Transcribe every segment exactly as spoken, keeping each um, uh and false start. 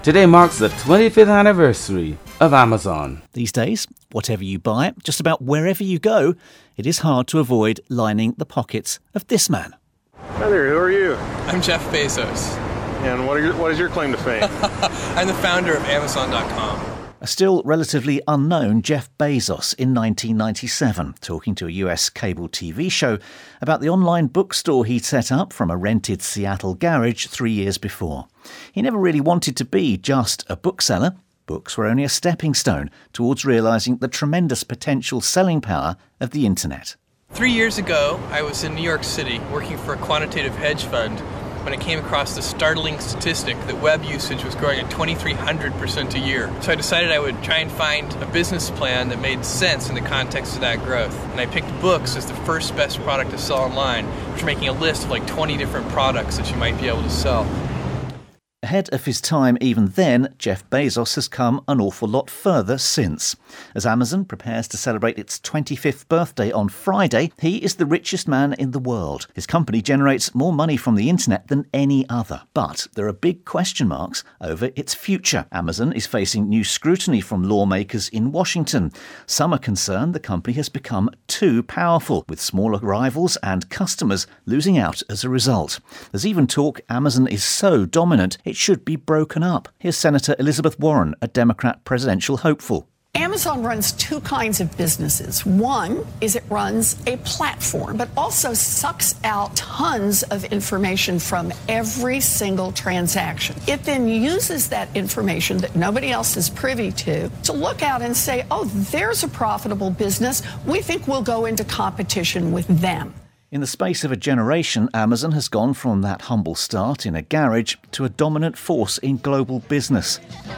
Today marks the twenty-fifth anniversary of Amazon. These days, whatever you buy, just about wherever you go, it is hard to avoid lining the pockets of this man. Hi there, who are you? I'm Jeff Bezos. And what, are your, what is your claim to fame? I'm the founder of Amazon dot com. A still relatively unknown Jeff Bezos in nineteen ninety-seven, talking to a U S cable T V show about the online bookstore he'd set up from a rented Seattle garage three years before. He never really wanted to be just a bookseller. Books were only a stepping stone towards realising the tremendous potential selling power of the internet. Three years ago, I was in New York City working for a quantitative hedge fund when I came across the startling statistic that web usage was growing at twenty-three hundred percent a year. So I decided I would try and find a business plan that made sense in the context of that growth. And I picked books as the first best product to sell online, which are making a list of like twenty different products that you might be able to sell. Ahead of his time even then, Jeff Bezos has come an awful lot further since. As Amazon prepares to celebrate its twenty-fifth birthday on Friday, he is the richest man in the world. His company generates more money from the internet than any other. But there are big question marks over its future. Amazon is facing new scrutiny from lawmakers in Washington. Some are concerned the company has become too powerful, with smaller rivals and customers losing out as a result. There's even talk Amazon is so dominant it should be broken up. Here's Senator Elizabeth Warren, a Democrat presidential hopeful. Amazon runs two kinds of businesses. One is it runs a platform, but also sucks out tons of information from every single transaction. It then uses that information that nobody else is privy to to look out and say, oh, there's a profitable business. We think we'll go into competition with them. In the space of a generation, Amazon has gone from that humble start in a garage to a dominant force in global business.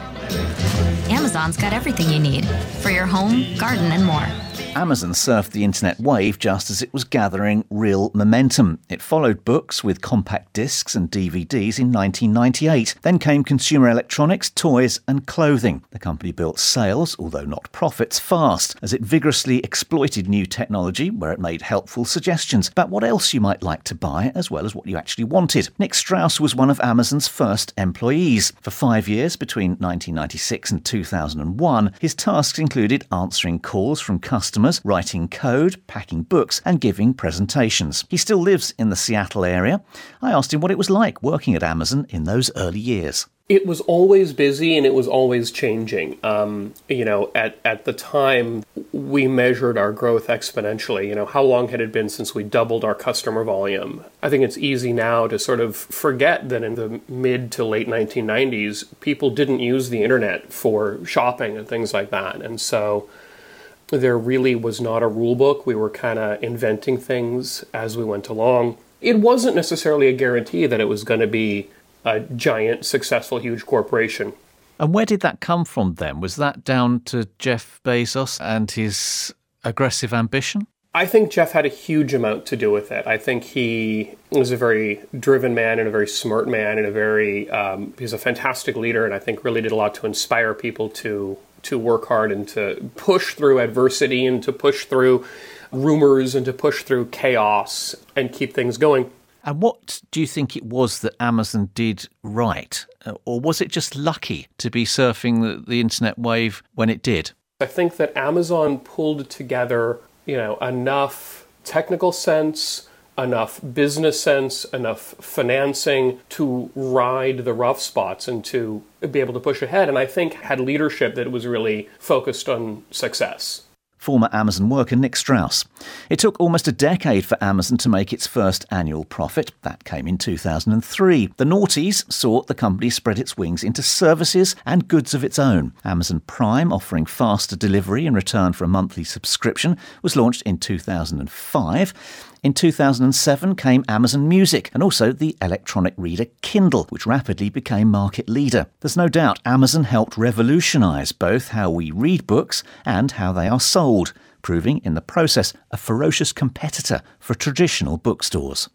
Amazon's got everything you need for your home, garden, and more. Amazon surfed the internet wave just as it was gathering real momentum. It followed books with compact discs and D V Ds in nineteen ninety-eight. Then came consumer electronics, toys and clothing. The company built sales, although not profits, fast as it vigorously exploited new technology where it made helpful suggestions about what else you might like to buy as well as what you actually wanted. Nick Strauss was one of Amazon's first employees. For five years, between nineteen ninety-six and two thousand one, his tasks included answering calls from customers, writing code, packing books and giving presentations. He still lives in the Seattle area. I asked him what it was like working at Amazon in those early years. It was always busy and it was always changing. Um, you know, at, at the time, we measured our growth exponentially. You know, how long had it been since we doubled our customer volume? I think it's easy now to sort of forget that in the mid to late nineteen nineties, people didn't use the internet for shopping and things like that. And so there really was not a rule book. We were kind of inventing things as we went along. It wasn't necessarily a guarantee that it was going to be a giant, successful, huge corporation. And where did that come from then? Was that down to Jeff Bezos and his aggressive ambition? I think Jeff had a huge amount to do with it. I think he was a very driven man and a very smart man and a very, um, he's a fantastic leader and I think really did a lot to inspire people to to work hard and to push through adversity and to push through rumors and to push through chaos and keep things going. And what do you think it was that Amazon did right? Or was it just lucky to be surfing the, the internet wave when it did? I think that Amazon pulled together, you know, enough technical sense, enough business sense, enough financing to ride the rough spots and to be able to push ahead. And I think had leadership that was really focused on success. Former Amazon worker Nick Strauss. It took almost a decade for Amazon to make its first annual profit. That came in two thousand three. The noughties saw the company spread its wings into services and goods of its own. Amazon Prime, offering faster delivery in return for a monthly subscription, was launched in two thousand five. In two thousand seven came Amazon Music and also the electronic reader Kindle, which rapidly became market leader. There's no doubt Amazon helped revolutionise both how we read books and how they are sold, proving in the process a ferocious competitor for traditional bookstores.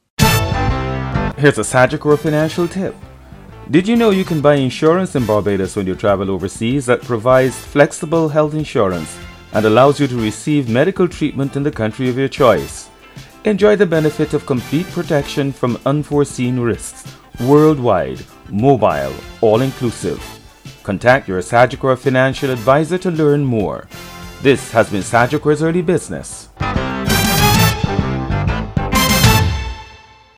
Here's a Sagicor financial tip. Did you know you can buy insurance in Barbados when you travel overseas that provides flexible health insurance and allows you to receive medical treatment in the country of your choice? Enjoy the benefit of complete protection from unforeseen risks, worldwide, mobile, all-inclusive. Contact your Sagicor financial advisor to learn more. This has been Sagicor's Early Business.